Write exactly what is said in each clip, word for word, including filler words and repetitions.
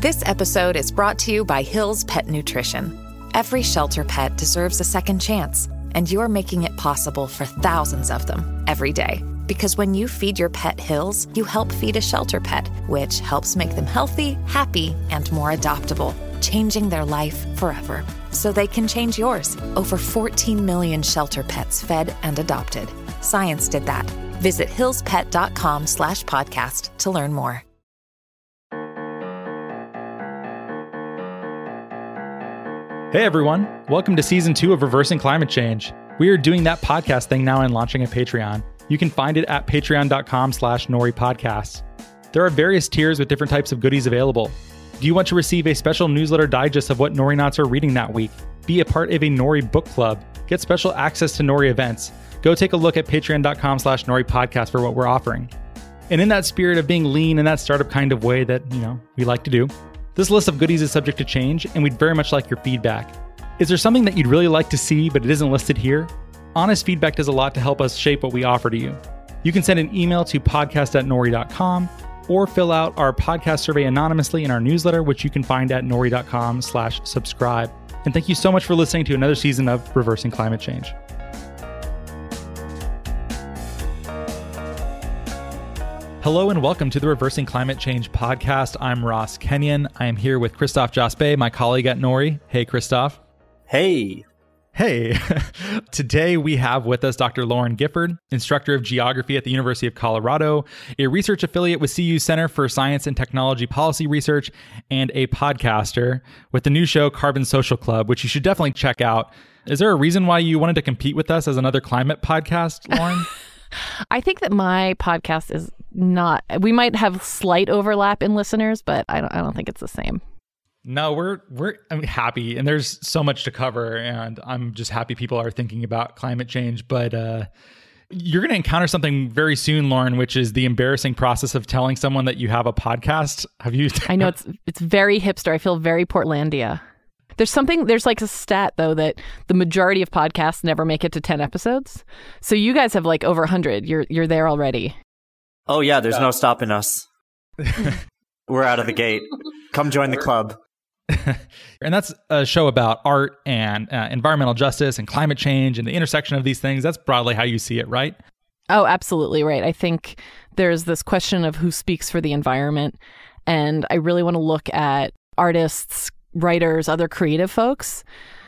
This episode is brought to you by Hill's Pet Nutrition. Every shelter pet deserves a second chance, and you're making it possible for thousands of them every day. Because when you feed your pet Hill's, you help feed a shelter pet, which helps make them healthy, happy, and more adoptable, changing their life forever. So they can change yours. Over fourteen million shelter pets fed and adopted. Science did that. Visit hillspet.com slash podcast to learn more. Hey everyone, welcome to season two of Reversing Climate Change. We are doing that podcast thing now and launching a Patreon. You can find it at patreon.com slash Nori Podcasts. There are various tiers with different types of goodies available. Do you want to receive a special newsletter digest of what Nori Knots are reading that week? Be a part of a Nori book club. Get special access to Nori events. Go take a look at patreon.com slash Nori Podcast for what we're offering. And in that spirit of being lean in that startup kind of way that, you know, we like to do, this list of goodies is subject to change, and we'd very much like your feedback. Is there something that you'd really like to see, but it isn't listed here? Honest feedback does a lot to help us shape what we offer to you. You can send an email to podcast at nori dot com or fill out our podcast survey anonymously in our newsletter, which you can find at nori.com slash subscribe. And thank you so much for listening to another season of Reversing Climate Change. Hello and welcome to the Reversing Climate Change podcast. I'm Ross Kenyon. I am here with Christophe Jaspe, my colleague at Nori. Hey, Christophe. Hey. Hey. Today we have with us Doctor Lauren Gifford, instructor of geography at the University of Colorado, a research affiliate with C U Center for Science and Technology Policy Research, and a podcaster with the new show Carbon Social Club, which you should definitely check out. Is there a reason why you wanted to compete with us as another climate podcast, Lauren? I think that my podcast is not, we might have slight overlap in listeners, but I don't, I don't think it's the same. No, we're we're I'm happy, and there's so much to cover, and I'm just happy people are thinking about climate change. But uh, you're going to encounter something very soon, Lauren, which is the embarrassing process of telling someone that you have a podcast. Have you? I know it's it's very hipster. I feel very Portlandia. There's something, there's like a stat though that the majority of podcasts never make it to ten episodes. So you guys have like over one hundred. You're you're there already. Oh yeah, there's no stopping us. We're out of the gate. Come join the club. And that's a show about art and uh, environmental justice and climate change and the intersection of these things. That's broadly how you see it, right? Oh, absolutely right. I think there's this question of who speaks for the environment. And I really want to look at artists, writers, other creative folks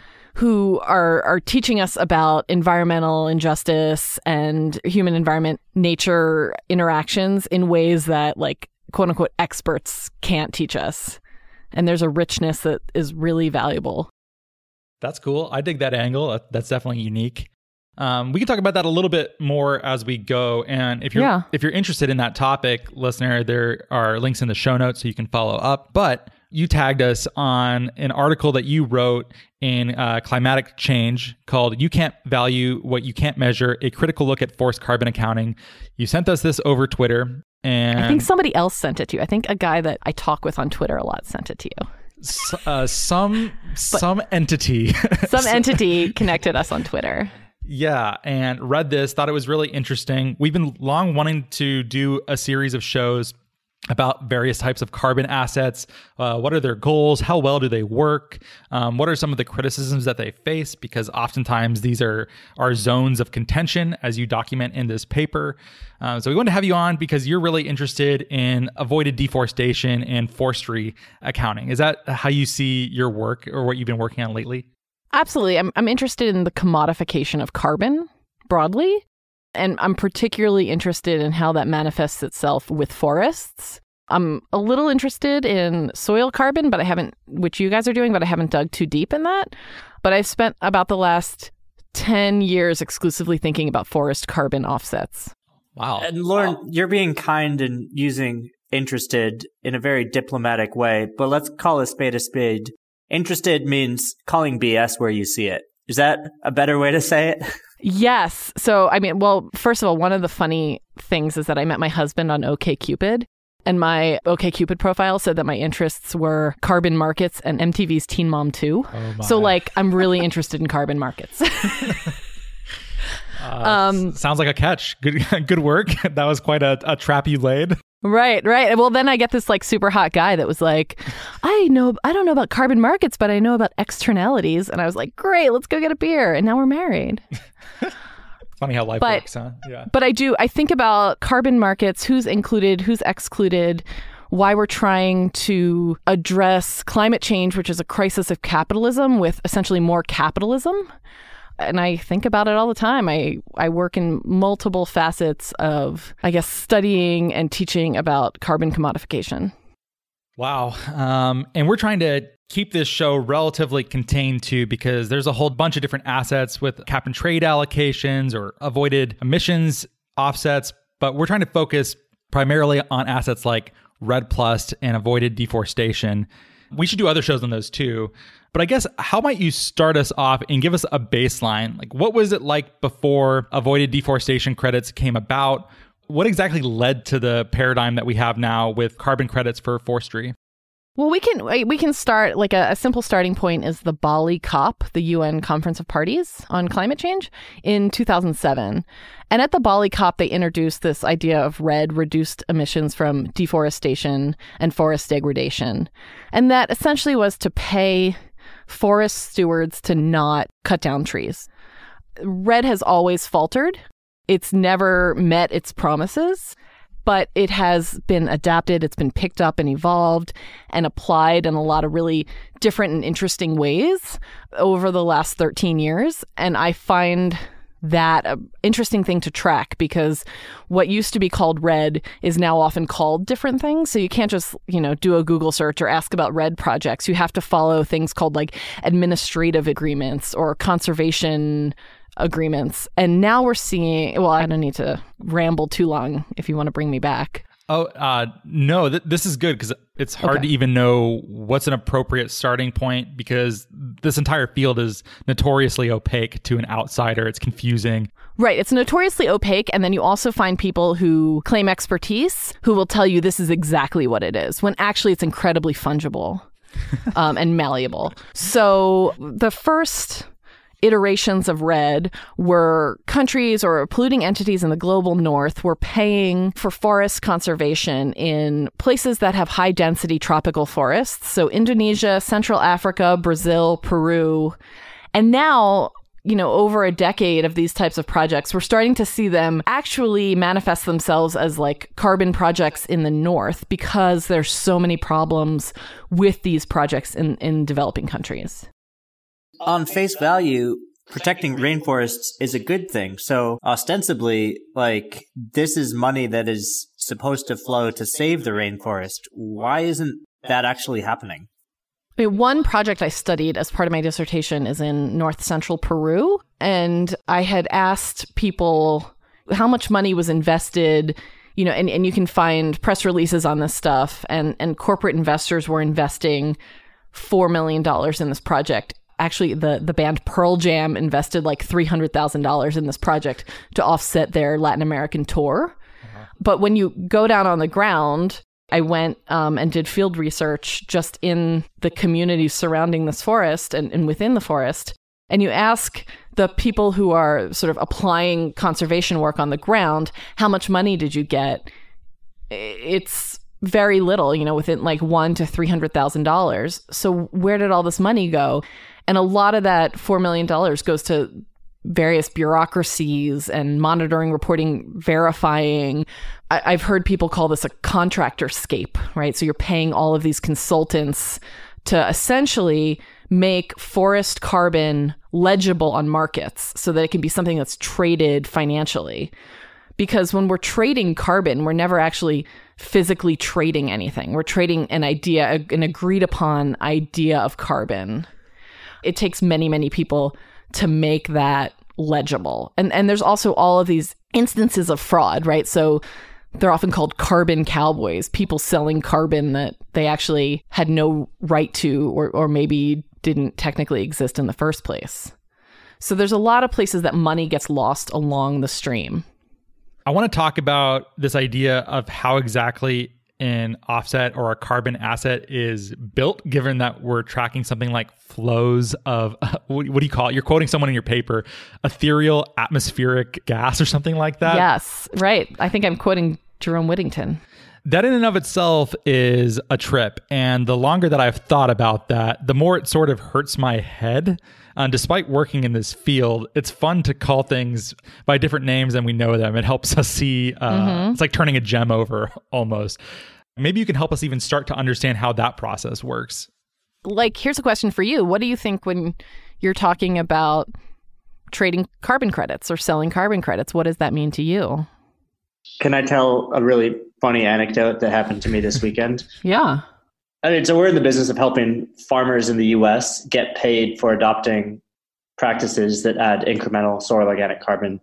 who are are teaching us about environmental injustice and human environment nature interactions in ways that like quote unquote experts can't teach us. And there's a richness that is really valuable. That's cool. I dig that angle. That's definitely unique. Um, we can talk about that a little bit more as we go. And if you're yeah. if you're interested in that topic, listener, there are links in the show notes so you can follow up. But you tagged us on an article that you wrote in uh, Climatic Change called "You Can't Value What You Can't Measure: A Critical Look at Forced Carbon Accounting." You sent us this over Twitter. And I think somebody else sent it to you. I think a guy that I talk with on Twitter a lot sent it to you. S- uh, some some entity. Some entity connected us on Twitter. Yeah, and read this, thought it was really interesting. We've been long wanting to do a series of shows about various types of carbon assets. Uh, what are their goals? How well do they work? Um, what are some of the criticisms that they face? Because oftentimes these are, are zones of contention, as you document in this paper. Uh, so we wanted to have you on because you're really interested in avoided deforestation and forestry accounting. Is that how you see your work or what you've been working on lately? Absolutely. I'm, I'm interested in the commodification of carbon broadly. And I'm particularly interested in how that manifests itself with forests. I'm a little interested in soil carbon, but I haven't, which you guys are doing, but I haven't dug too deep in that. But I've spent about the last ten years exclusively thinking about forest carbon offsets. Wow. And Lauren, wow. You're being kind and using interested in a very diplomatic way, but let's call a spade a spade. Interested means calling B S where you see it. Is that a better way to say it? Yes. So, I mean, well, first of all, one of the funny things is that I met my husband on OkCupid, and my OkCupid profile said that my interests were carbon markets and M T V's Teen Mom two. Oh my. So, like, I'm really interested in carbon markets. Uh, um, sounds like a catch. Good good work. That was quite a, a trap you laid. Right, right. Well, then I get this like super hot guy that was like, I know, I don't know about carbon markets, but I know about externalities. And I was like, great, let's go get a beer. And now we're married. Funny how life but, works, huh? Yeah. But I do, I think about carbon markets, who's included, who's excluded, why we're trying to address climate change, which is a crisis of capitalism, with essentially more capitalism. And I think about it all the time. I, I work in multiple facets of, I guess, studying and teaching about carbon commodification. Wow. Um, and we're trying to keep this show relatively contained too, because there's a whole bunch of different assets with cap and trade allocations or avoided emissions offsets. But we're trying to focus primarily on assets like REDD Plus and avoided deforestation. We should do other shows on those too. But I guess, how might you start us off and give us a baseline? Like, what was it like before avoided deforestation credits came about? What exactly led to the paradigm that we have now with carbon credits for forestry? Well, we can we can start, like a, a simple starting point is the Bali COP, the U N Conference of Parties on Climate Change, in two thousand seven. And at the Bali COP, they introduced this idea of REDD, reduced emissions from deforestation and forest degradation. And that essentially was to pay forest stewards to not cut down trees. REDD has always faltered. It's never met its promises, but it has been adapted. It's been picked up and evolved and applied in a lot of really different and interesting ways over the last thirteen years. And I find that an interesting thing to track, because what used to be called REDD is now often called different things. So you can't just, you know, do a Google search or ask about REDD projects. You have to follow things called like administrative agreements or conservation agreements. And now we're seeing, well, I don't need to ramble too long if you want to bring me back. Oh, uh, no, th- this is good, because it's hard Okay. to even know what's an appropriate starting point, because this entire field is notoriously opaque to an outsider. It's confusing. Right. It's notoriously opaque. And then you also find people who claim expertise who will tell you this is exactly what it is, when actually it's incredibly fungible um, and malleable. So the first iterations of REDD were countries or polluting entities in the global north were paying for forest conservation in places that have high density tropical forests. So Indonesia, Central Africa, Brazil, Peru. And now, you know, over a decade of these types of projects, we're starting to see them actually manifest themselves as like carbon projects in the north, because there's so many problems with these projects in, in developing countries. On face value, protecting rainforests is a good thing. So ostensibly, like, this is money that is supposed to flow to save the rainforest. Why isn't that actually happening? I mean, one project I studied as part of my dissertation is in north central Peru. And I had asked people how much money was invested, you know, and, and you can find press releases on this stuff. And, and corporate investors were investing four million dollars in this project. Actually, the, the band Pearl Jam invested like three hundred thousand dollars in this project to offset their Latin American tour. Uh-huh. But when you go down on the ground, I went um, and did field research just in the communities surrounding this forest and, and within the forest. And you ask the people who are sort of applying conservation work on the ground, how much money did you get? It's very little, you know, within like one to three hundred thousand dollars. So where did all this money go? And a lot of that four million dollars goes to various bureaucracies and monitoring, reporting, verifying. I- I've heard people call this a contractor scape, right? So you're paying all of these consultants to essentially make forest carbon legible on markets so that it can be something that's traded financially. Because when we're trading carbon, we're never actually physically trading anything. We're trading an idea, an agreed upon idea of carbon. It takes many, many people to make that legible. And and there's also all of these instances of fraud, right? So they're often called carbon cowboys, people selling carbon that they actually had no right to, or or maybe didn't technically exist in the first place. So there's a lot of places that money gets lost along the stream. I want to talk about this idea of how exactly an offset or a carbon asset is built, given that we're tracking something like flows of, what do you call it? You're quoting someone in your paper, ethereal atmospheric gas or something like that? Yes, right. I think I'm quoting Jerome Whittington. That in and of itself is a trip. And the longer that I've thought about that, the more it sort of hurts my head. And despite working in this field, it's fun to call things by different names and we know them. It helps us see, uh, mm-hmm. It's like turning a gem over almost. Maybe you can help us even start to understand how that process works. Like, here's a question for you. What do you think when you're talking about trading carbon credits or selling carbon credits? What does that mean to you? Can I tell a really funny anecdote that happened to me this weekend? Yeah. I mean, so we're in the business of helping farmers in the U S get paid for adopting practices that add incremental soil organic carbon.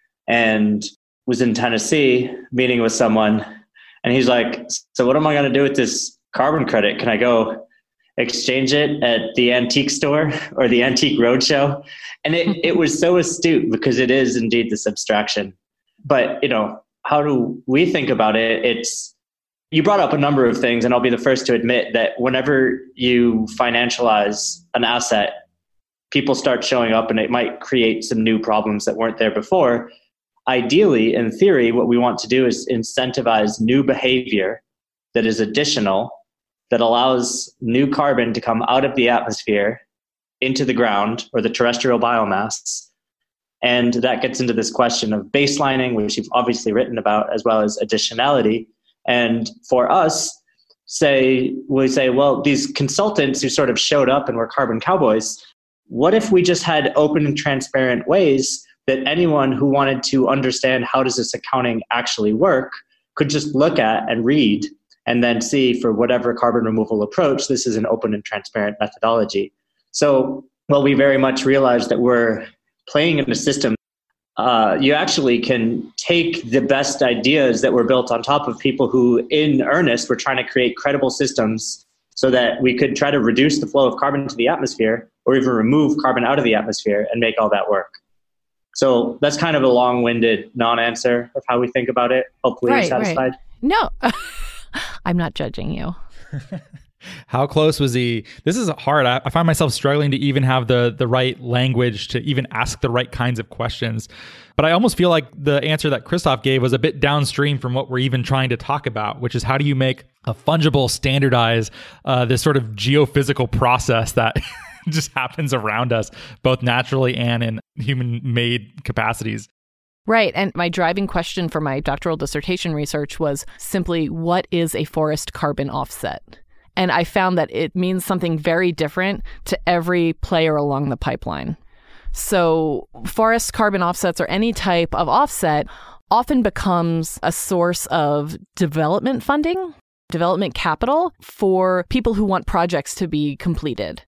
And was in Tennessee meeting with someone, and he's like, so what am I going to do with this carbon credit? Can I go exchange it at the antique store or the antique roadshow? And it, it was so astute because it is indeed this abstraction. But, you know, how do we think about it? It's, you brought up a number of things, and I'll be the first to admit that whenever you financialize an asset, people start showing up and it might create some new problems that weren't there before. Ideally, in theory, what we want to do is incentivize new behavior that is additional, that allows new carbon to come out of the atmosphere into the ground or the terrestrial biomass. And that gets into this question of baselining, which you've obviously written about, as well as additionality. And for us, say, we say, well, these consultants who sort of showed up and were carbon cowboys, what if we just had open and transparent ways that anyone who wanted to understand how does this accounting actually work could just look at and read and then see for whatever carbon removal approach, this is an open and transparent methodology. So, well, we very much realize that we're playing in a system. Uh, you actually can take the best ideas that were built on top of people who, in earnest, were trying to create credible systems so that we could try to reduce the flow of carbon into the atmosphere or even remove carbon out of the atmosphere and make all that work. So that's kind of a long-winded non-answer of how we think about it. Hopefully right, you're satisfied. Right. No, I'm not judging you. How close was he? This is hard. I, I find myself struggling to even have the the right language to even ask the right kinds of questions. But I almost feel like the answer that Christoph gave was a bit downstream from what we're even trying to talk about, which is how do you make a fungible, standardize uh, this sort of geophysical process that just happens around us, both naturally and in human-made capacities. Right. And my driving question for my doctoral dissertation research was simply, what is a forest carbon offset? And I found that it means something very different to every player along the pipeline. So forest carbon offsets or any type of offset often becomes a source of development funding, development capital for people who want projects to be completed.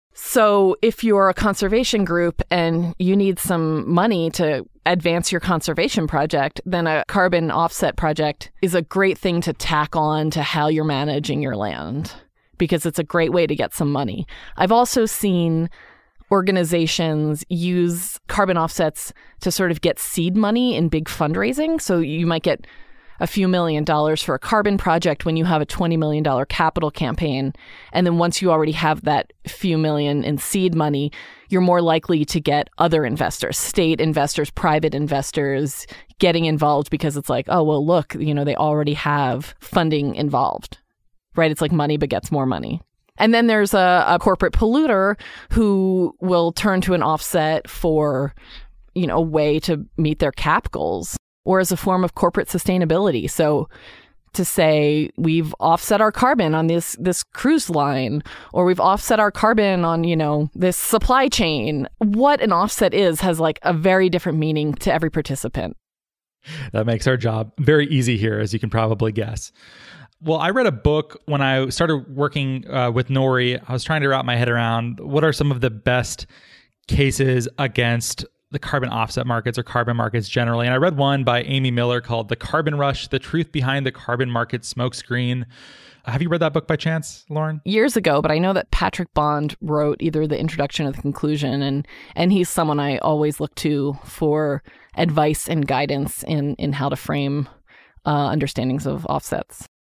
So if you're a conservation group and you need some money to advance your conservation project, then a carbon offset project is a great thing to tack on to how you're managing your land, because it's a great way to get some money. I've also seen organizations use carbon offsets to sort of get seed money in big fundraising. So you might get a few million dollars for a carbon project when you have a twenty million dollars capital campaign. And then once you already have that few million in seed money, you're more likely to get other investors, state investors, private investors getting involved because it's like, oh, well, look, you know, they already have funding involved, right? It's like money begets more money. And then there's a, a corporate polluter who will turn to an offset for, you know, a way to meet their cap goals, or as a form of corporate sustainability. So to say we've offset our carbon on this this cruise line, or we've offset our carbon on, you know, this supply chain, what an offset is has like a very different meaning to every participant. That makes our job very easy here, as you can probably guess. Well, I read a book when I started working uh, with Nori. I was trying to wrap my head around what are some of the best cases against the carbon offset markets or carbon markets generally. And I read one by Amy Miller called The Carbon Rush, The Truth Behind the Carbon Market Smokescreen. Have you read that book by chance, Lauren? Years ago, but I know that Patrick Bond wrote either the introduction or the conclusion, and and he's someone I always look to for advice and guidance in, in how to frame uh, understandings of offsets.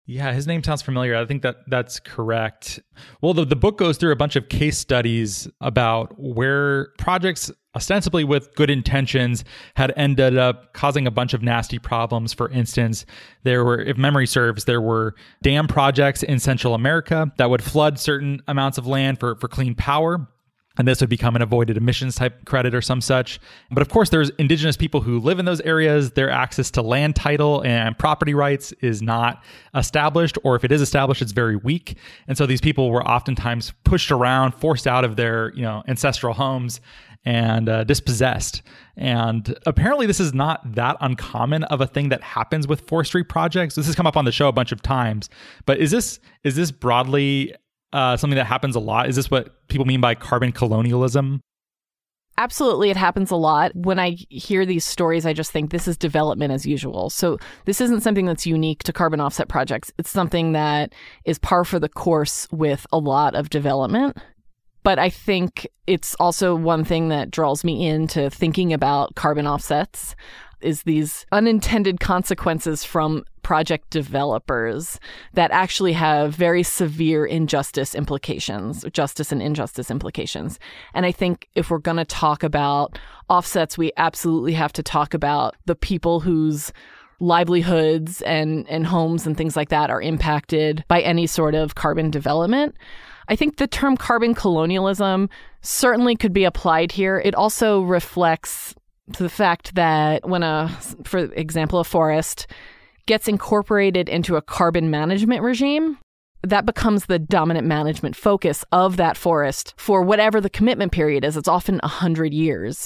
Yeah, his name sounds familiar. I think that that's correct. Well, the, the book goes through a bunch of case studies about where projects ostensibly with good intentions had ended up causing a bunch of nasty problems. For instance, there were, if memory serves, there were dam projects in Central America that would flood certain amounts of land for, for clean power. And this would become an avoided emissions type credit or some such. But of course, there's indigenous people who live in those areas. Their access to land title and property rights is not established, or if it is established, it's very weak. And so these people were oftentimes pushed around, forced out of their, you know, ancestral homes and uh, dispossessed. And apparently this is not that uncommon of a thing that happens with forestry projects. This has come up on the show a bunch of times. But is this is this broadly Uh, something that happens a lot? Is this what people mean by carbon colonialism? Absolutely. It happens a lot. When I hear these stories, I just think this is development as usual. So this isn't something that's unique to carbon offset projects. It's something that is par for the course with a lot of development. But I think it's also one thing that draws me into thinking about carbon offsets is these unintended consequences from project developers that actually have very severe injustice implications, justice and injustice implications. And I think if we're going to talk about offsets, we absolutely have to talk about the people whose livelihoods and, and homes and things like that are impacted by any sort of carbon development. I think the term carbon colonialism certainly could be applied here. It also reflects to the fact that when a, for example, a forest gets incorporated into a carbon management regime, that becomes the dominant management focus of that forest for whatever the commitment period is. It's often one hundred years.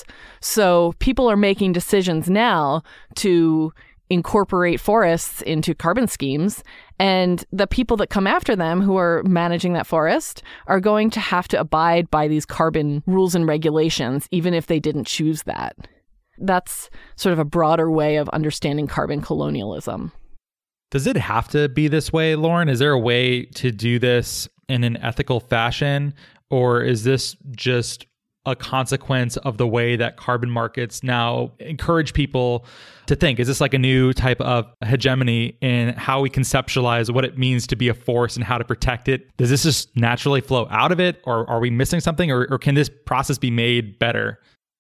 So people are making decisions now to incorporate forests into carbon schemes, and the people that come after them who are managing that forest are going to have to abide by these carbon rules and regulations, even if they didn't choose that. That's sort of a broader way of understanding carbon colonialism. Does it have to be this way, Lauren? Is there a way to do this in an ethical fashion? Or is this just a consequence of the way that carbon markets now encourage people to think? Is this like a new type of hegemony in how we conceptualize what it means to be a force and how to protect it? Does this just naturally flow out of it? Or are we missing something? Or, or can this process be made better?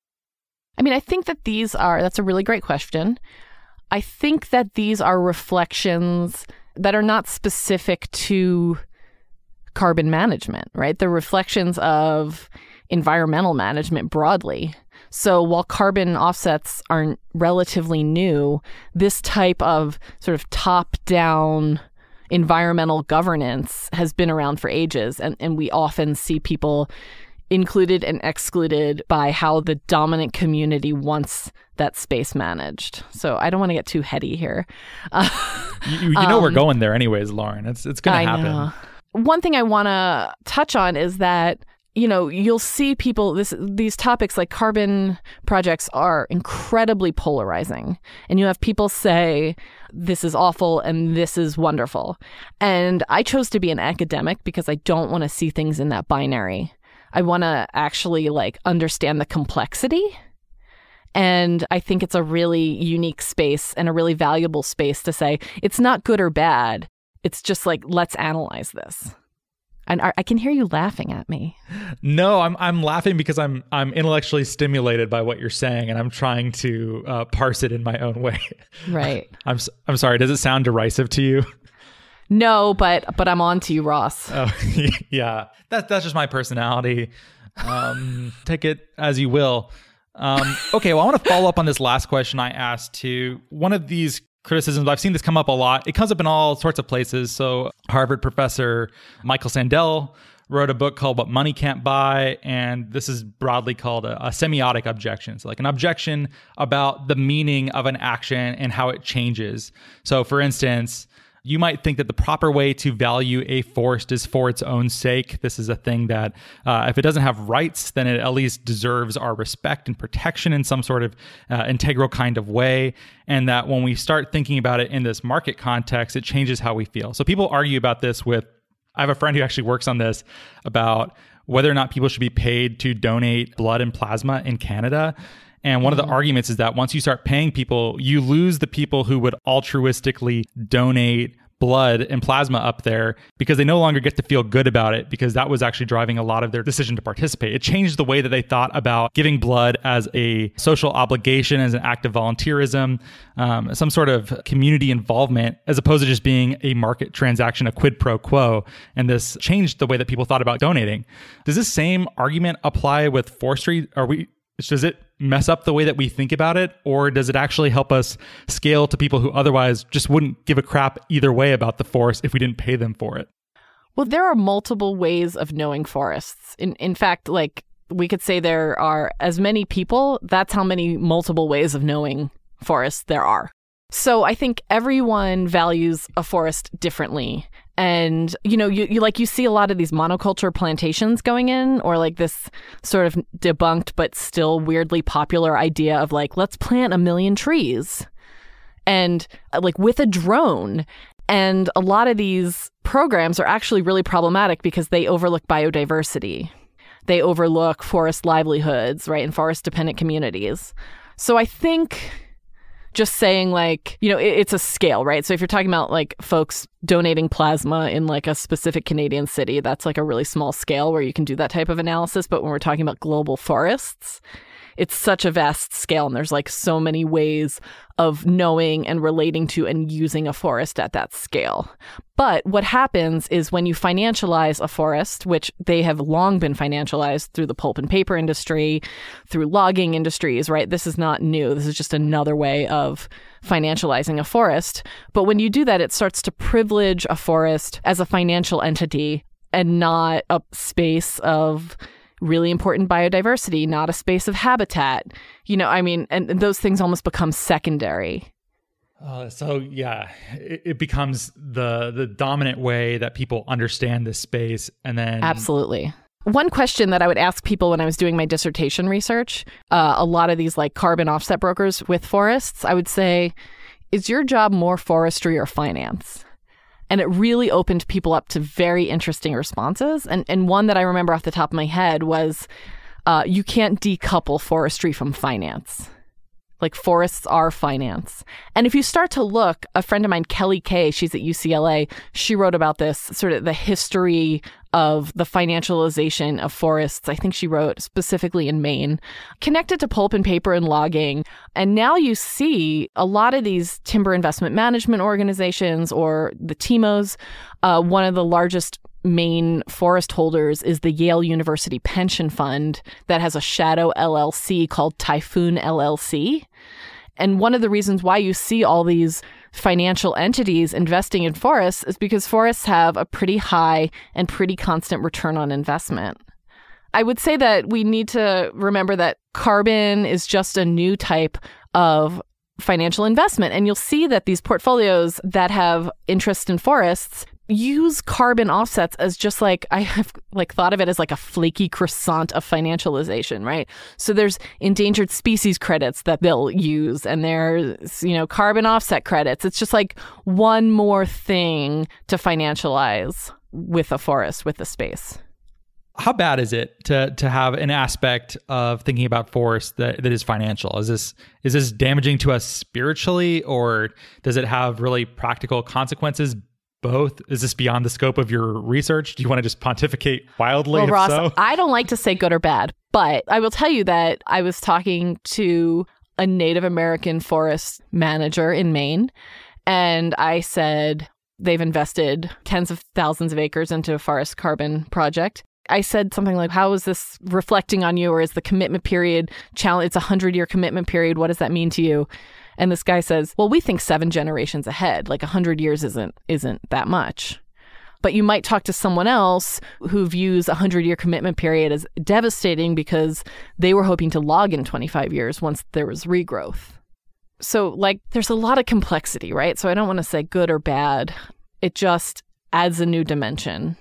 I mean, I think that these are, that's a really great question. I think that these are reflections that are not specific to carbon management, right? They're reflections of environmental management broadly. So while carbon offsets are relatively new, this type of sort of top-down environmental governance has been around for ages. And, and we often see people included and excluded by how the dominant community wants that space managed. So I don't want to get too heady here. Uh, you, you know um, we're going there anyways, Lauren. It's it's going to happen. Know. One thing I want to touch on is that, you know, you'll see people, this these topics like carbon projects are incredibly polarizing. And you have people say, this is awful and this is wonderful. And I chose to be an academic because I don't want to see things in that binary. I want to actually like understand the complexity. And I think it's a really unique space and a really valuable space to say it's not good or bad. It's just like, let's analyze this. And I can hear you laughing at me. No, I'm I'm laughing because I'm I'm intellectually stimulated by what you're saying, and I'm trying to uh, parse it in my own way. Right. I'm I'm sorry. Does it sound derisive to you? No, but but I'm on to you, Ross. Oh, yeah. That, that's just my personality. Um, take it as you will. Um, okay, well, I want to follow up on this last question I asked too. One of these criticisms, I've seen this come up a lot. It comes up in all sorts of places. So Harvard professor Michael Sandel wrote a book called What Money Can't Buy. And this is broadly called a, a semiotic objection. So like an objection about the meaning of an action and how it changes. So for instance, you might think that the proper way to value a forest is for its own sake. This is a thing that uh, if it doesn't have rights, then it at least deserves our respect and protection in some sort of uh, integral kind of way. And that when we start thinking about it in this market context, it changes how we feel. So people argue about this with, I have a friend who actually works on this about whether or not people should be paid to donate blood and plasma in Canada. And one of the arguments is that once you start paying people, you lose the people who would altruistically donate blood and plasma up there because they no longer get to feel good about it, because that was actually driving a lot of their decision to participate. It changed the way that they thought about giving blood as a social obligation, as an act of volunteerism, um, some sort of community involvement, as opposed to just being a market transaction, a quid pro quo. And this changed the way that people thought about donating. Does this same argument apply with forestry? Are we Does it mess up the way that we think about it, or does it actually help us scale to people who otherwise just wouldn't give a crap either way about the forest if we didn't pay them for it? Well, there are multiple ways of knowing forests. In in fact, like we could say there are as many people, that's how many multiple ways of knowing forests there are. So I think everyone values a forest differently. And, you know, you, you like you see a lot of these monoculture plantations going in, or like this sort of debunked but still weirdly popular idea of like, let's plant a million trees and like with a drone. And a lot of these programs are actually really problematic because they overlook biodiversity. They overlook forest livelihoods, right, and forest dependent communities. So I think just saying like, you know, it, it's a scale, right? So if you're talking about like folks donating plasma in like a specific Canadian city, that's like a really small scale where you can do that type of analysis. But when we're talking about global forests, it's such a vast scale, and there's like so many ways of knowing and relating to and using a forest at that scale. But what happens is when you financialize a forest, which they have long been financialized through the pulp and paper industry, through logging industries, right? This is not new. This is just another way of financializing a forest. But when you do that, it starts to privilege a forest as a financial entity and not a space of really important biodiversity, not a space of habitat. You know, I mean, and, and those things almost become secondary. Uh, so yeah, it, it becomes the the dominant way that people understand this space. And then absolutely. One question that I would ask people when I was doing my dissertation research, uh, a lot of these like carbon offset brokers with forests, I would say, is your job more forestry or finance? And it really opened people up to very interesting responses. And and one that I remember off the top of my head was, uh, you can't decouple forestry from finance. Like forests are finance. And if you start to look, a friend of mine, Kelly Kay, she's at U C L A, she wrote about this, sort of the history of the financialization of forests. I think she wrote specifically in Maine, connected to pulp and paper and logging. And now you see a lot of these timber investment management organizations, or the T M Os. Uh, one of the largest main forest holders is the Yale University Pension Fund that has a shadow L L C called Typhoon L L C. And one of the reasons why you see all these financial entities investing in forests is because forests have a pretty high and pretty constant return on investment. I would say that we need to remember that carbon is just a new type of financial investment. And you'll see that these portfolios that have interest in forests use carbon offsets as just like, I have like thought of it as like a flaky croissant of financialization, right? So there's endangered species credits that they'll use, and there's, you know, carbon offset credits. It's just like one more thing to financialize with a forest, with a space. How bad is it to to have an aspect of thinking about forests that, that is financial? Is this is this damaging to us spiritually, or does it have really practical consequences? Both? Is this beyond the scope of your research? Do you want to just pontificate wildly? Well, Ross, so? I don't like to say good or bad, but I will tell you that I was talking to a Native American forest manager in Maine, and I said they've invested tens of thousands of acres into a forest carbon project. I said something like, how is this reflecting on you? Or is the commitment period challenge? It's a hundred-year commitment period. What does that mean to you? And this guy says, well, we think seven generations ahead. Like a hundred years isn't isn't that much. But you might talk to someone else who views a hundred-year commitment period as devastating because they were hoping to log in twenty-five years once there was regrowth. So, like, there's a lot of complexity, right? So I don't want to say good or bad. It just adds a new dimension.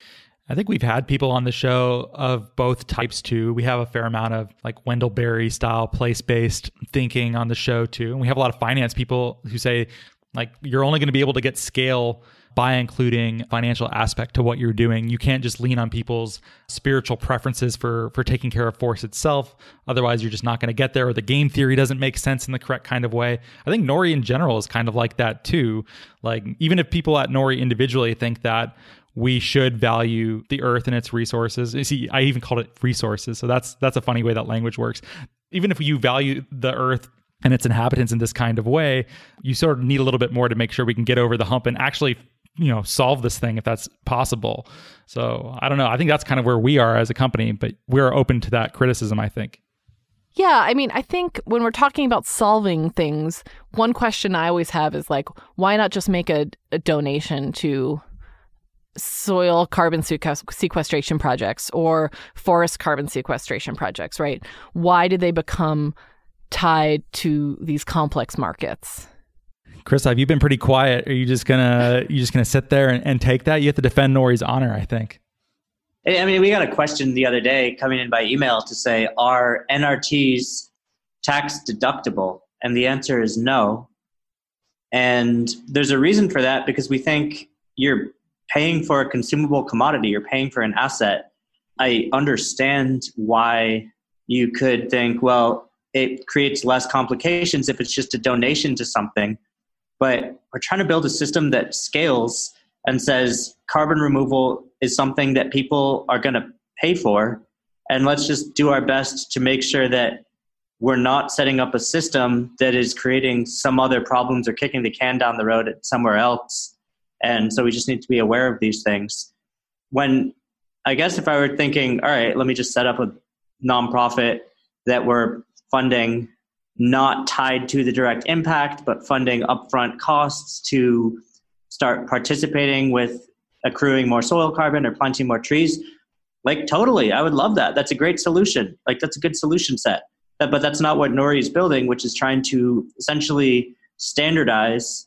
I think we've had people on the show of both types too. We have a fair amount of like Wendell Berry style place-based thinking on the show too. And we have a lot of finance people who say like, you're only going to be able to get scale by including financial aspect to what you're doing. You can't just lean on people's spiritual preferences for for taking care of forest itself. Otherwise, you're just not going to get there, or the game theory doesn't make sense in the correct kind of way. I think Nori in general is kind of like that too. Like, even if people at Nori individually think that we should value the earth and its resources. You see, I even called it resources. So that's that's a funny way that language works. Even if you value the earth and its inhabitants in this kind of way, you sort of need a little bit more to make sure we can get over the hump and actually, you know, solve this thing if that's possible. So I don't know. I think that's kind of where we are as a company, but we're open to that criticism, I think. Yeah, I mean, I think when we're talking about solving things, one question I always have is like, why not just make a, a donation to soil carbon sequestration projects or forest carbon sequestration projects, right? Why did they become tied to these complex markets? Chris, have you been pretty quiet? Are you just gonna you just gonna sit there and, and take that? You have to defend Nori's honor, I think. I mean, we got a question the other day coming in by email to say, are N R Ts tax deductible? And the answer is no. And there's a reason for that, because we think you're paying for a consumable commodity, you're paying for an asset. I understand why you could think, well, it creates less complications if it's just a donation to something. But we're trying to build a system that scales and says carbon removal is something that people are going to pay for. And let's just do our best to make sure that we're not setting up a system that is creating some other problems or kicking the can down the road somewhere else. And so we just need to be aware of these things. When, I guess if I were thinking, all right, let me just set up a nonprofit that we're funding not tied to the direct impact, but funding upfront costs to start participating with accruing more soil carbon or planting more trees, like totally, I would love that. That's a great solution. Like that's a good solution set. But that's not what Nori is building, which is trying to essentially standardize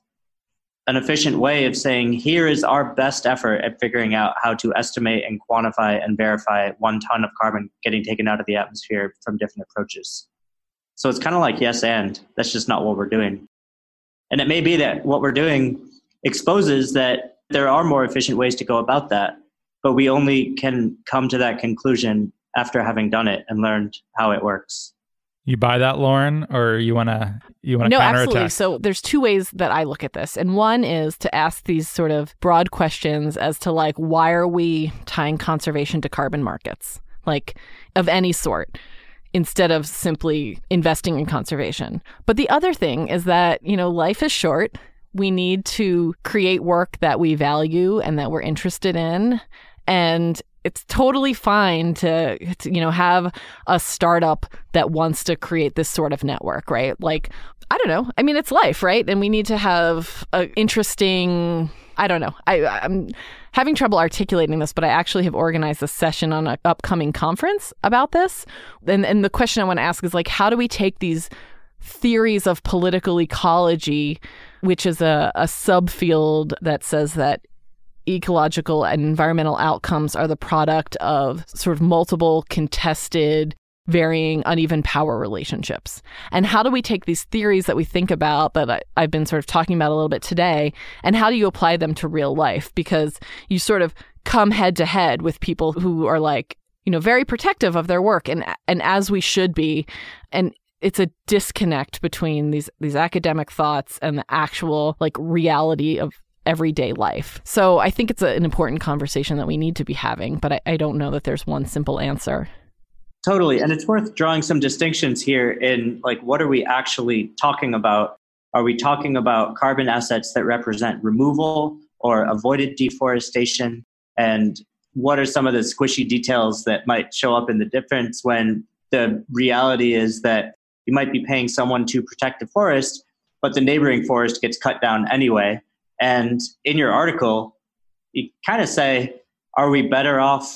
an efficient way of saying, here is our best effort at figuring out how to estimate and quantify and verify one ton of carbon getting taken out of the atmosphere from different approaches. So it's kind of like yes and. That's just not what we're doing. And it may be that what we're doing exposes that there are more efficient ways to go about that, but we only can come to that conclusion after having done it and learned how it works. You buy that, Lauren, or you want to you want to no, counterattack? Absolutely. So there's two ways that I look at this. And one is to ask these sort of broad questions as to like, why are we tying conservation to carbon markets, like of any sort, instead of simply investing in conservation. But the other thing is that, you know, life is short. We need to create work that we value and that we're interested in. And it's totally fine to, to, you know, have a startup that wants to create this sort of network, right? Like, I don't know. I mean, it's life, right? And we need to have an interesting, I don't know. I, I'm having trouble articulating this, but I actually have organized a session on an upcoming conference about this. And, and the question I want to ask is like, how do we take these theories of political ecology, which is a, a subfield that says that ecological and environmental outcomes are the product of sort of multiple contested, varying, uneven power relationships. And how do we take these theories that we think about that I, I've been sort of talking about a little bit today, and how do you apply them to real life? Because you sort of come head to head with people who are like, you know, very protective of their work, and and as we should be. And it's a disconnect between these these academic thoughts and the actual like reality of everyday life. So I think it's a, an important conversation that we need to be having, but I, I don't know that there's one simple answer. Totally. And it's worth drawing some distinctions here in like, what are we actually talking about? Are we talking about carbon assets that represent removal or avoided deforestation? And what are some of the squishy details that might show up in the difference when the reality is that you might be paying someone to protect the forest, but the neighboring forest gets cut down anyway? And in your article, you kind of say, are we better off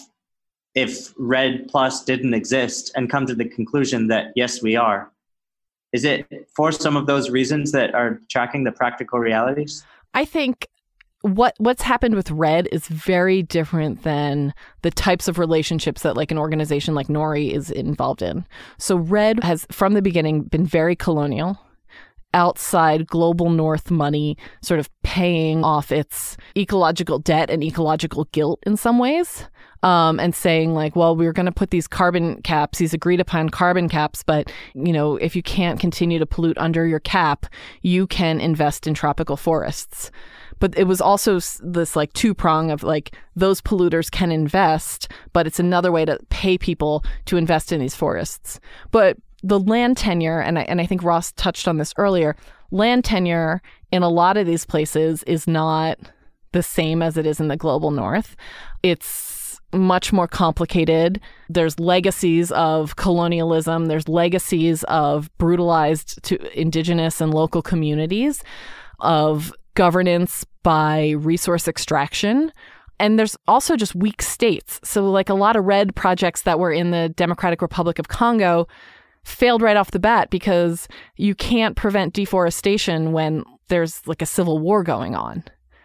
if REDD Plus didn't exist, and come to the conclusion that, yes, we are? Is it for some of those reasons that are tracking the practical realities? I think what what's happened with REDD is very different than the types of relationships that like an organization like Nori is involved in. So REDD has, from the beginning, been very colonial. outside global north money sort of paying off its ecological debt and ecological guilt in some ways, um, and saying like, well, we're going to put these carbon caps, these agreed upon carbon caps, but, you know, if you can't continue to pollute under your cap, you can invest in tropical forests. But it was also this like two prong of like those polluters can invest, but it's another way to pay people to invest in these forests. But the land tenure, and I, and I think Ross touched on this earlier, land tenure in a lot of these places is not the same as it is in the global north. It's much more complicated. There's legacies of colonialism. There's legacies of brutalized to indigenous and local communities, of governance by resource extraction. And there's also just weak states. So like a lot of red projects that were in the Democratic Republic of Congo failed right off the bat because you can't prevent deforestation when there's like a civil war going on.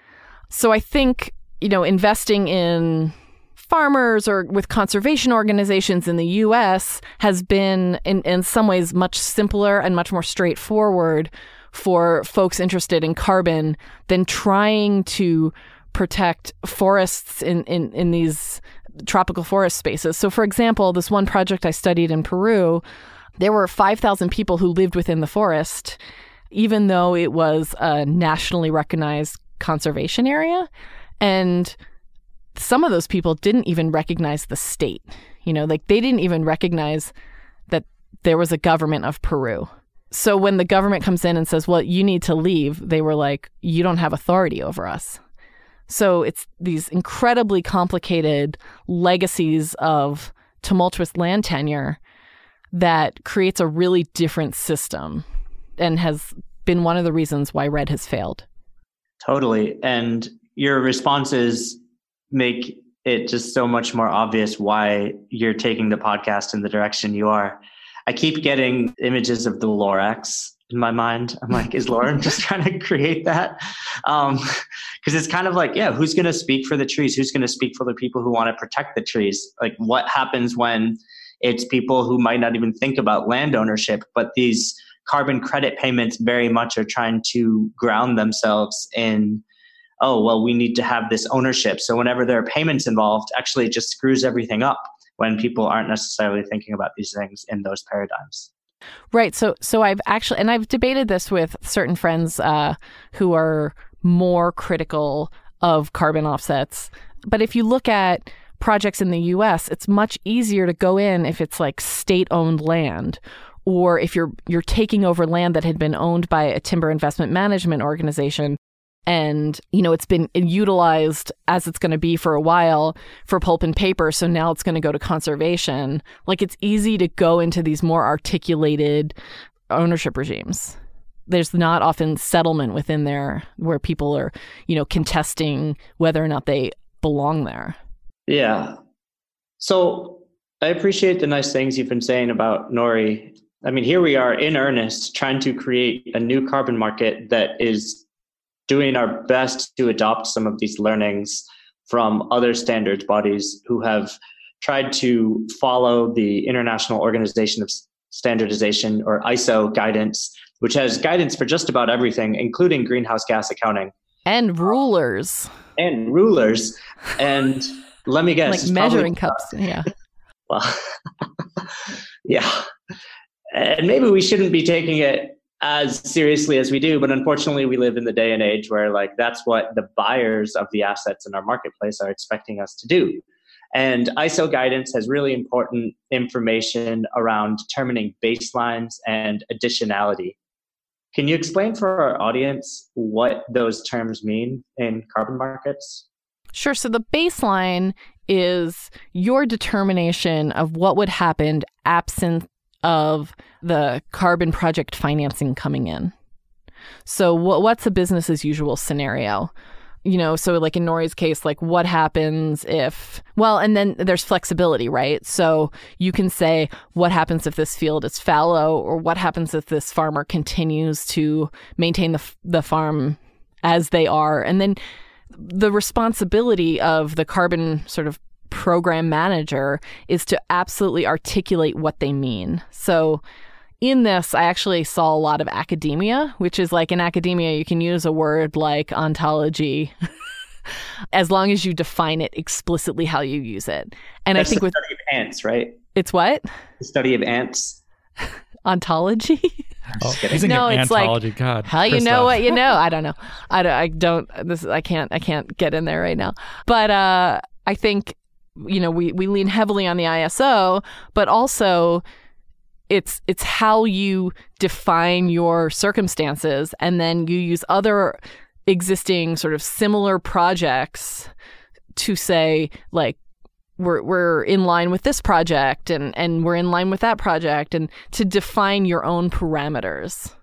So I think, you know, investing in farmers or with conservation organizations in the U S has been in, in some ways much simpler and much more straightforward for folks interested in carbon than trying to protect forests in, in, in these tropical forest spaces. So for example, this one project I studied in Peru, there were five thousand people who lived within the forest, even though it was a nationally recognized conservation area. And some of those people didn't even recognize the state. You know, like they didn't even recognize that there was a government of Peru. So when the government comes in and says, well, you need to leave, they were like, you don't have authority over us. So it's these incredibly complicated legacies of tumultuous land tenure that creates a really different system and has been one of the reasons why REDD has failed. Totally. And your responses make it just so much more obvious why you're taking the podcast in the direction you are. I keep getting images of the Lorax in my mind. I'm like, is Lauren just trying to create that? Um, because it's kind of like, yeah, who's going to speak for the trees? Who's going to speak for the people who want to protect the trees? Like what happens when it's people who might not even think about land ownership, but these carbon credit payments very much are trying to ground themselves in, oh, well, we need to have this ownership. So whenever there are payments involved, actually it just screws everything up when people aren't necessarily thinking about these things in those paradigms. Right. So so I've actually, and I've debated this with certain friends uh, who are more critical of carbon offsets. But if you look at projects in the U S, it's much easier to go in if it's like state-owned land, or if you're you're taking over land that had been owned by a timber investment management organization. And, you know, it's been utilized as it's going to be for a while for pulp and paper. So now it's going to go to conservation. Like it's easy to go into these more articulated ownership regimes. There's not often settlement within there where people are, you know, contesting whether or not they belong there. Yeah. So I appreciate the nice things you've been saying about Nori. I mean, here we are in earnest trying to create a new carbon market that is doing our best to adopt some of these learnings from other standards bodies who have tried to follow the International Organization of Standardization, or I S O, guidance, which has guidance for just about everything, including greenhouse gas accounting. And rulers. And rulers. And let me guess. Like measuring probably, cups. Yeah. Well, yeah. And maybe we shouldn't be taking it as seriously as we do, but unfortunately we live in the day and age where like that's what the buyers of the assets in our marketplace are expecting us to do. And I S O guidance has really important information around determining baselines and additionality. Can you explain for our audience what those terms mean in carbon markets? Sure. So the baseline is your determination of what would happen absent of the carbon project financing coming in. So what, what's a business as usual scenario? You know, so like in Nori's case, like what happens if, well, and then there's flexibility, right? So you can say, what happens if this field is fallow, or what happens if this farmer continues to maintain the the farm as they are? And then the responsibility of the carbon sort of program manager is to absolutely articulate what they mean. So in this, I actually saw a lot of academia, which is like in academia, you can use a word like ontology as long as you define it explicitly how you use it. And That's I think the with study of ants, right? It's what? The study of ants. Ontology? Oh, he's no, it's anthology. like God, how you Christoph. know what you know. I don't know. I don't. I don't. This. I can't. I can't get in there right now. But uh, I think you know we we lean heavily on the I S O, but also it's it's how you define your circumstances, and then you use other existing sort of similar projects to say like. We're we're in line with this project and, and we're in line with that project, and to define your own parameters.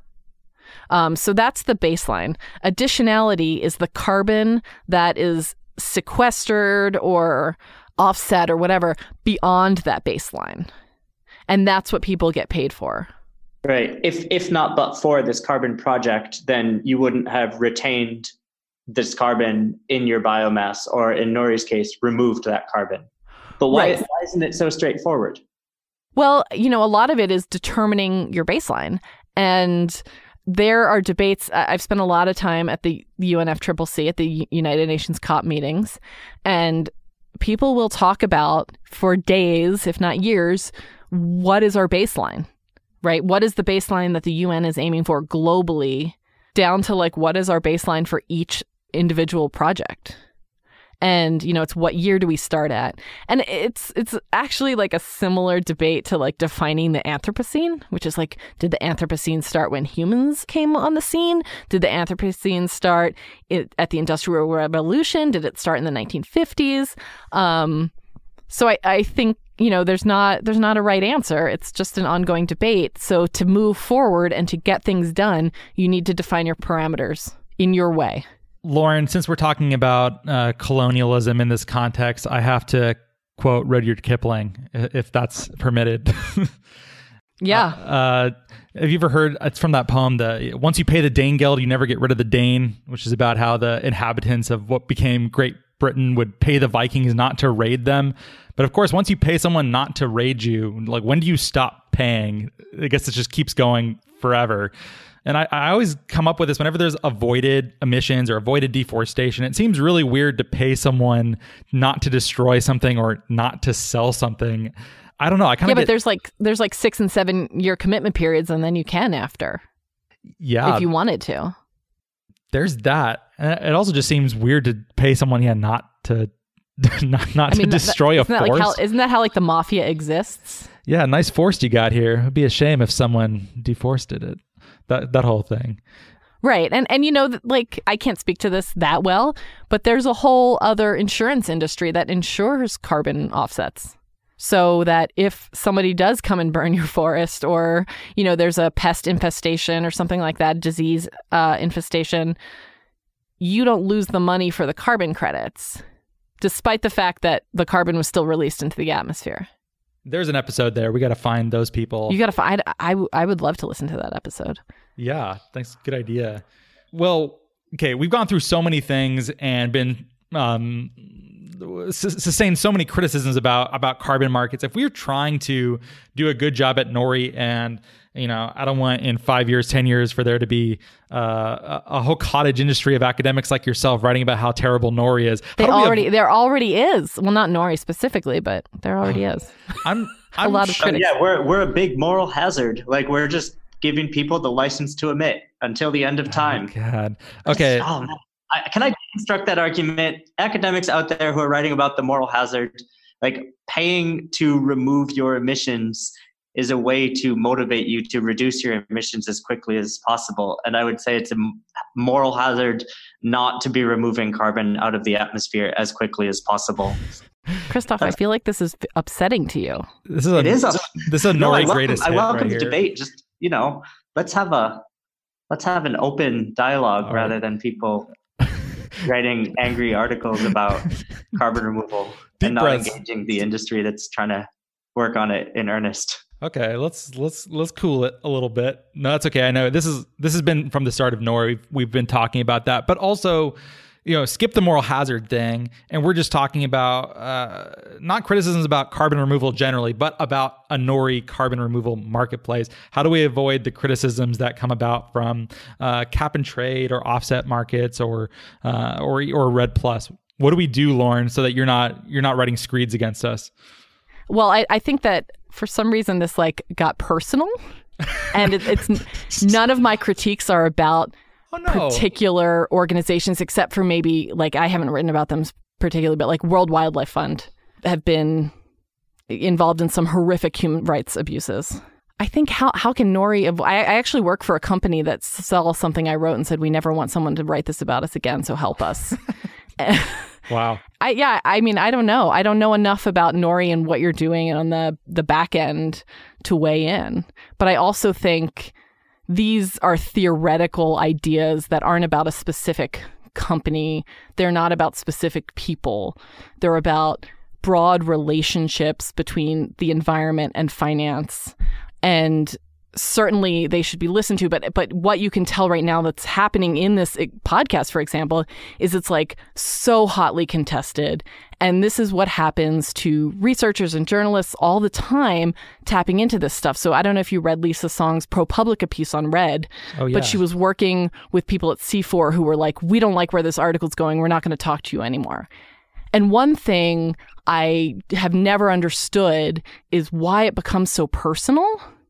Um, so that's the baseline. Additionality is the carbon that is sequestered or offset or whatever beyond that baseline. And that's what people get paid for. Right. If if not but for this carbon project, then you wouldn't have retained this carbon in your biomass, or in Nori's case, removed that carbon. But why, Right. why isn't it so straightforward? Well, you know, a lot of it is determining your baseline. And there are debates. I- I've spent a lot of time at the U N F C C C, at the U- United Nations COP meetings, and people will talk about for days, if not years, what is our baseline, right? What is the baseline that the U N is aiming for globally, down to like, what is our baseline for each individual project? And, you know, it's what year do we start at? And it's it's actually like a similar debate to like defining the Anthropocene, which is like, did the Anthropocene start when humans came on the scene? Did the Anthropocene start it, at the Industrial Revolution? Did it start in the nineteen fifties? Um, so I, I think, you know, there's not there's not a right answer. It's just an ongoing debate. So to move forward and to get things done, you need to define your parameters in your way. Lauren, since we're talking about uh, colonialism in this context, I have to quote Rudyard Kipling, if that's permitted. Yeah. Uh, uh, have you ever heard, it's from that poem, the once you pay the Danegeld, you never get rid of the Dane, which is about how the inhabitants of what became Great Britain would pay the Vikings not to raid them. But of course, once you pay someone not to raid you, like when do you stop paying? I guess it just keeps going forever. And I, I always come up with this whenever there's avoided emissions or avoided deforestation. It seems really weird to pay someone not to destroy something or not to sell something. I don't know. I kind Yeah, of but get, there's like there's like six and seven year commitment periods, and then you can after yeah, if you wanted to. there's that. And it also just seems weird to pay someone, yeah, not to not, not I mean, to that- destroy isn't a that forest. like how, isn't that how like the mafia exists? Yeah, nice forest you got here. It'd be a shame if someone deforested it. That that whole thing. Right. And and you know, th- like I can't speak to this that well, but there's a whole other insurance industry that insures carbon offsets. So that if somebody does come and burn your forest, or, you know, there's a pest infestation or something like that, disease uh, infestation, you don't lose the money for the carbon credits, despite the fact that the carbon was still released into the atmosphere. There's an episode there. We got to find those people. You got to find, I, I would love to listen to that episode. Yeah, thanks. Good idea. Well, okay, we've gone through so many things and been um, s- sustained so many criticisms about about carbon markets. If we're trying to do a good job at Nori, and you know, I don't want in five years, ten years for there to be uh, a, a whole cottage industry of academics like yourself writing about how terrible Nori is. They How do we already, av- there already is. Well, not Nori specifically, but there already is. I'm, a I'm lot of sh- critics. Yeah, we're we're a big moral hazard. Like we're just giving people the license to emit until the end of time. Oh, God. Okay. Oh, man. I, can I construct that argument? Academics out there who are writing about the moral hazard, like paying to remove your emissions is a way to motivate you to reduce your emissions as quickly as possible. And I would say it's a moral hazard not to be removing carbon out of the atmosphere as quickly as possible. Christoph, I feel like this is upsetting to you. This is a, It is a this is a no, I Nori welcome, greatest I hit welcome right the here. debate. Just, you know, let's have a let's have an open dialogue All rather right. than people writing angry articles about carbon removal Deep and not breaths. engaging the industry that's trying to work on it in earnest. Okay, let's let's let's cool it a little bit. No, that's okay. I know this is this has been from the start of Nori. We've, we've been talking about that, but also, you know, skip the moral hazard thing, and we're just talking about uh, not criticisms about carbon removal generally, but about a Nori carbon removal marketplace. How do we avoid the criticisms that come about from uh, cap and trade or offset markets or uh, or or Red Plus? What do we do, Lauren, so that you're not you're not writing screeds against us? Well, I, I think that for some reason this like got personal, and it, it's none of my critiques are about oh, no. particular organizations, except for maybe like I haven't written about them particularly, but like World Wildlife Fund have been involved in some horrific human rights abuses. I think how how can Nori? Avo- I, I actually work for a company that saw something I wrote and said we never want someone to write this about us again, so help us. Wow. I yeah, I mean, I don't know. I don't know enough about Nori and what you're doing on the, the back end to weigh in. But I also think these are theoretical ideas that aren't about a specific company. They're not about specific people. They're about broad relationships between the environment and finance. And certainly they should be listened to, but but what you can tell right now that's happening in this podcast, for example, is it's like so hotly contested. And this is what happens to researchers and journalists all the time tapping into this stuff. So I don't know if you read Lisa Song's ProPublica piece on Red, oh, yeah. but she was working with people at C four who were like, we don't like where this article's going. We're not going to talk to you anymore. And one thing I have never understood is why it becomes so personal,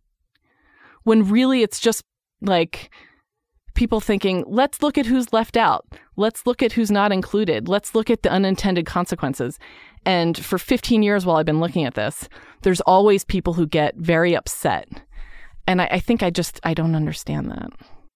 when really it's just like people thinking, let's look at who's left out. Let's look at who's not included. Let's look at the unintended consequences. And for fifteen years while I've been looking at this, there's always people who get very upset. And I, I think I just, I don't understand that.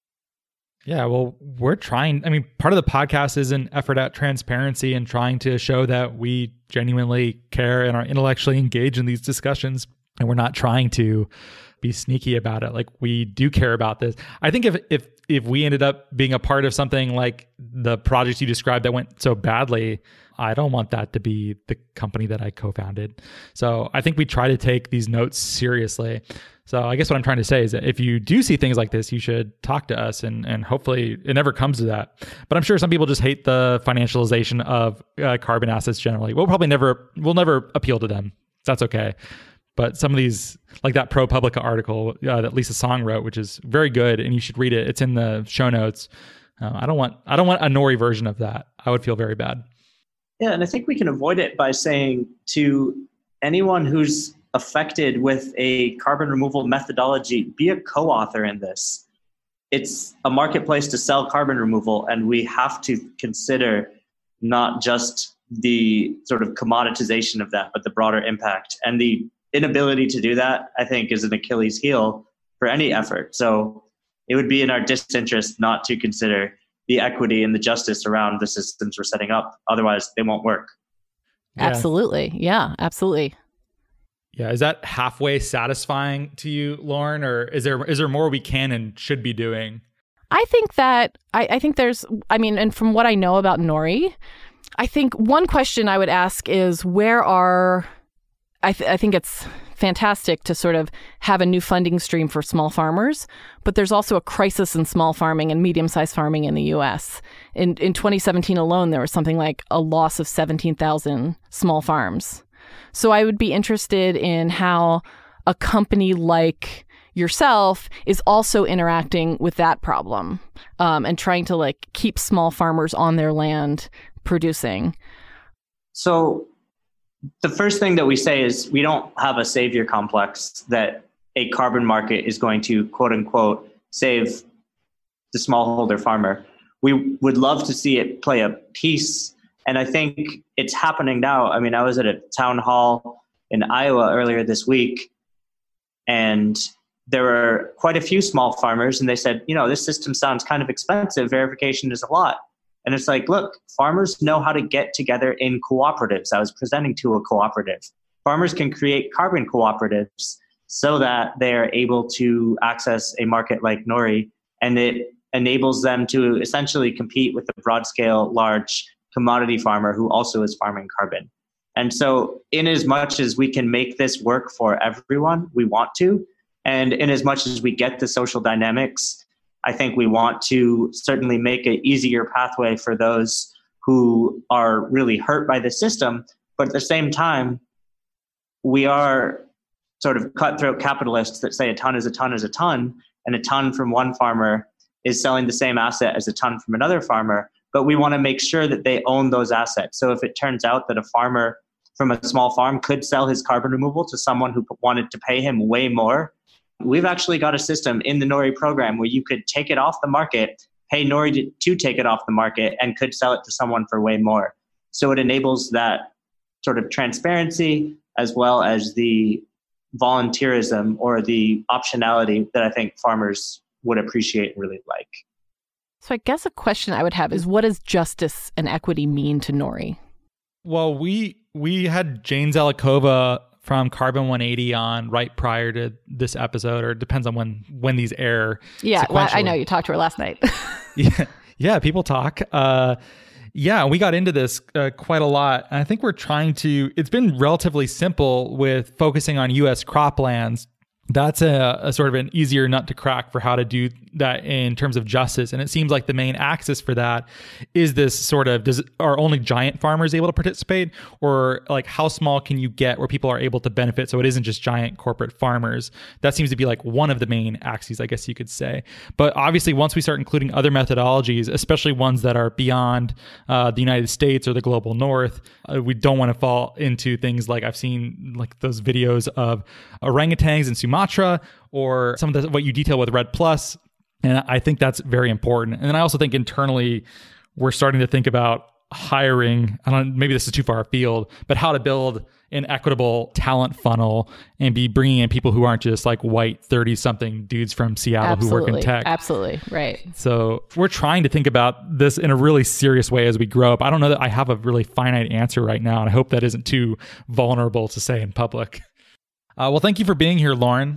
Yeah, well, we're trying. I mean, part of the podcast is an effort at transparency and trying to show that we genuinely care and are intellectually engaged in these discussions. And we're not trying to be sneaky about it. Like, we do care about this. I think if if if we ended up being a part of something like the project you described that went so badly, I don't want that to be the company that I co-founded. So I think we try to take these notes seriously. So I guess what I'm trying to say is that if you do see things like this, you should talk to us, and and hopefully it never comes to that. But I'm sure some people just hate the financialization of uh, carbon assets generally. We'll probably never, we'll never appeal to them. That's okay. But some of these, like that ProPublica article uh, that Lisa Song wrote, which is very good, and you should read it. It's in the show notes. Uh, I don't want, I don't want a Nori version of that. I would feel very bad. Yeah, and I think we can avoid it by saying to anyone who's affected with a carbon removal methodology, be a co-author in this. It's a marketplace to sell carbon removal, and we have to consider not just the sort of commoditization of that, but the broader impact. And the inability to do that, I think, is an Achilles heel for any effort. So it would be in our disinterest not to consider the equity and the justice around the systems we're setting up. Otherwise, they won't work. Yeah. Absolutely. Yeah, absolutely. Yeah. Is that halfway satisfying to you, Lauren, or is there is there more we can and should be doing? I think that, I, I think there's, I mean, and from what I know about Nori, I think one question I would ask is where are, I, th- I think it's fantastic to sort of have a new funding stream for small farmers, but there's also a crisis in small farming and medium-sized farming in the U S. In in twenty seventeen alone, there was something like a loss of seventeen thousand small farms. So I would be interested in how a company like yourself is also interacting with that problem um, and trying to like keep small farmers on their land producing. So the first thing that we say is we don't have a savior complex that a carbon market is going to, quote unquote, save the smallholder farmer. We would love to see it play a piece. And I think it's happening now. I mean, I was at a town hall in Iowa earlier this week, and there were quite a few small farmers, and they said, you know, this system sounds kind of expensive. Verification is a lot. And it's like, look, farmers know how to get together in cooperatives. I was presenting to a cooperative. Farmers can create carbon cooperatives so that they are able to access a market like Nori, and it enables them to essentially compete with the broad scale, large commodity farmer who also is farming carbon. And so in as much as we can make this work for everyone, we want to. And in as much as we get the social dynamics, I think we want to certainly make an easier pathway for those who are really hurt by the system. But at the same time, we are sort of cutthroat capitalists that say a ton is a ton is a ton, and a ton from one farmer is selling the same asset as a ton from another farmer. But we want to make sure that they own those assets. So if it turns out that a farmer from a small farm could sell his carbon removal to someone who wanted to pay him way more, we've actually got a system in the Nori program where you could take it off the market, pay Nori to, to take it off the market, and could sell it to someone for way more. So it enables that sort of transparency as well as the volunteerism or the optionality that I think farmers would appreciate and really like. So I guess a question I would have is, what does justice and equity mean to Nori? Well, we we had Jane Zelikova from Carbon one eighty on right prior to this episode, or it depends on when when these air. Yeah, well, I know you talked to her last night. yeah, yeah, people talk. Uh, yeah, we got into this uh, quite a lot. And I think we're trying to, it's been relatively simple with focusing on U S croplands. That's a, a sort of an easier nut to crack for how to do that in terms of justice. And it seems like the main axis for that is this sort of, does are only giant farmers able to participate, or like how small can you get where people are able to benefit so it isn't just giant corporate farmers? That seems to be like one of the main axes, I guess you could say. But obviously once we start including other methodologies, especially ones that are beyond uh, the United States or the global north, uh, we don't want to fall into things like I've seen like those videos of orangutans in Sumatra, or some of the, what you detail with Red Plus. And I think that's very important. And then I also think internally, we're starting to think about hiring, I don't know, maybe this is too far afield, but how to build an equitable talent funnel and be bringing in people who aren't just like white thirty something dudes from Seattle Absolutely. who work in tech. Absolutely. Right. So we're trying to think about this in a really serious way as we grow up. I don't know that I have a really finite answer right now, and I hope that isn't too vulnerable to say in public. Uh, well, thank you for being here, Lauren.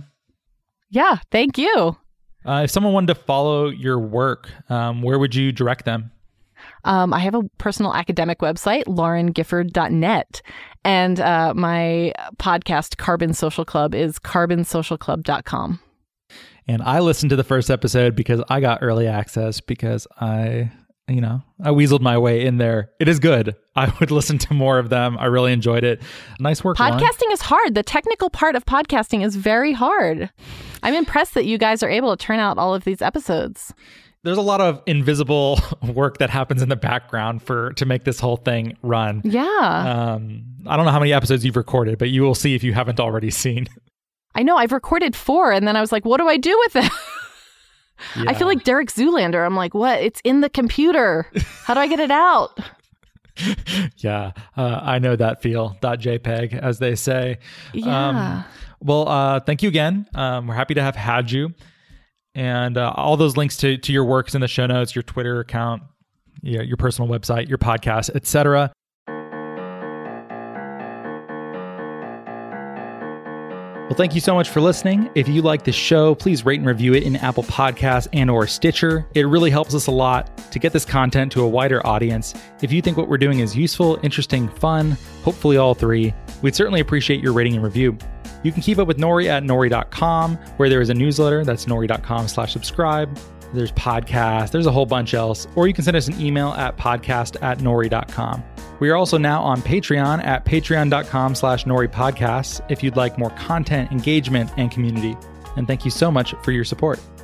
Yeah, thank you. Uh, if someone wanted to follow your work, um, where would you direct them? Um, I have a personal academic website, lauren gifford dot net. And uh, my podcast, Carbon Social Club, is carbon social club dot com. And I listened to the first episode because I got early access because I, you know, I weaseled my way in there. It is good. I would listen to more of them. I really enjoyed it. Nice work, Podcasting Lauren. is hard. The technical part of podcasting is very hard. I'm impressed that you guys are able to turn out all of these episodes. There's a lot of invisible work that happens in the background for to make this whole thing run. Yeah. Um, I don't know how many episodes you've recorded, but you will see if you haven't already seen. I know. I've recorded four, and then I was like, what do I do with it? Yeah. I feel like Derek Zoolander. I'm like, what? It's in the computer. How do I get it out? yeah, uh, I know that feel. .jpeg, as they say. Yeah. Um, well, uh, thank you again. Um, we're happy to have had you. And uh, all those links to, to your works in the show notes, your Twitter account, your, your personal website, your podcast, et cetera. Well, thank you so much for listening. If you like the show, please rate and review it in Apple Podcasts and or Stitcher. It really helps us a lot to get this content to a wider audience. If you think what we're doing is useful, interesting, fun, hopefully all three, we'd certainly appreciate your rating and review. You can keep up with Nori at nori dot com, where there is a newsletter. That's nori dot com slash subscribe. There's podcasts. There's a whole bunch else. Or you can send us an email at podcast at nori dot com. We are also now on Patreon at patreon dot com slash nori podcasts if you'd like more content, engagement, and community. And thank you so much for your support.